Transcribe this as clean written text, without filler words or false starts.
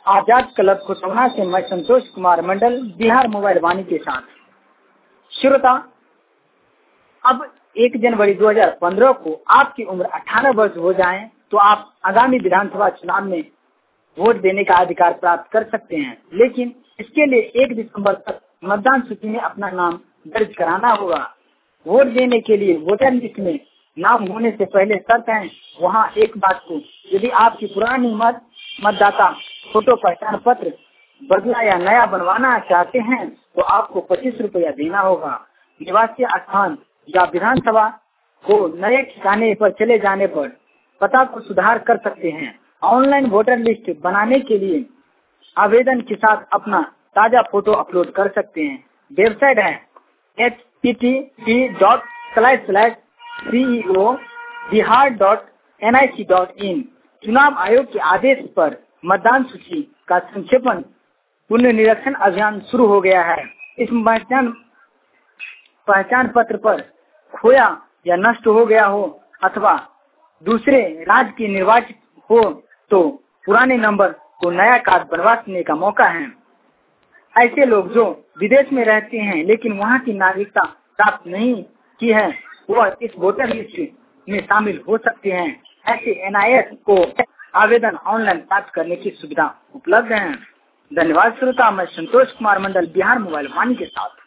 आजाद club Khutauna से मैं Santosh Kumar Mandal, Bihar mobile Vani के साथ। श्रोता, अब 1 जनवरी 2015 को आपकी उम्र 18 वर्ष हो जाए तो आप आगामी विधानसभा चुनाव में वोट देने का अधिकार प्राप्त कर सकते हैं, लेकिन इसके लिए 1 दिसंबर तक मतदान सूची में अपना नाम दर्ज कराना होगा। वोट देने के लिए वोटर लिस्ट में नाम होने से पहले शर्त है वहाँ एक बात को, यदि आपकी पुरानी मतदाता फोटो पहचान पत्र बदला या नया बनवाना चाहते हैं तो आपको 25 रुपया देना होगा। निवासी स्थान या विधानसभा को नए ठिकाने पर चले जाने पर पता को सुधार कर सकते हैं। ऑनलाइन वोटर लिस्ट बनाने के लिए आवेदन के साथ अपना ताजा फोटो अपलोड कर सकते हैं। वेबसाइट है http://ceo.bihar.nic.in। चुनाव आयोग के आदेश पर मतदान सूची का संक्षेपण पुनर्निरीक्षण अभियान शुरू हो गया है। इस पहचान पत्र पर खोया या नष्ट हो गया हो अथवा दूसरे राज्य की निर्वाचित हो तो पुराने नंबर को नया कार्ड बनवाने का मौका है। ऐसे लोग जो विदेश में रहते हैं लेकिन वहां की नागरिकता प्राप्त नहीं की है वह इस वोटर लिस्ट में शामिल हो सकते हैं। ऐसे NIS को आवेदन ऑनलाइन प्राप्त करने की सुविधा उपलब्ध है। धन्यवाद श्रोता, मैं संतोष कुमार मंडल, बिहार मोबाइल वाणी के साथ।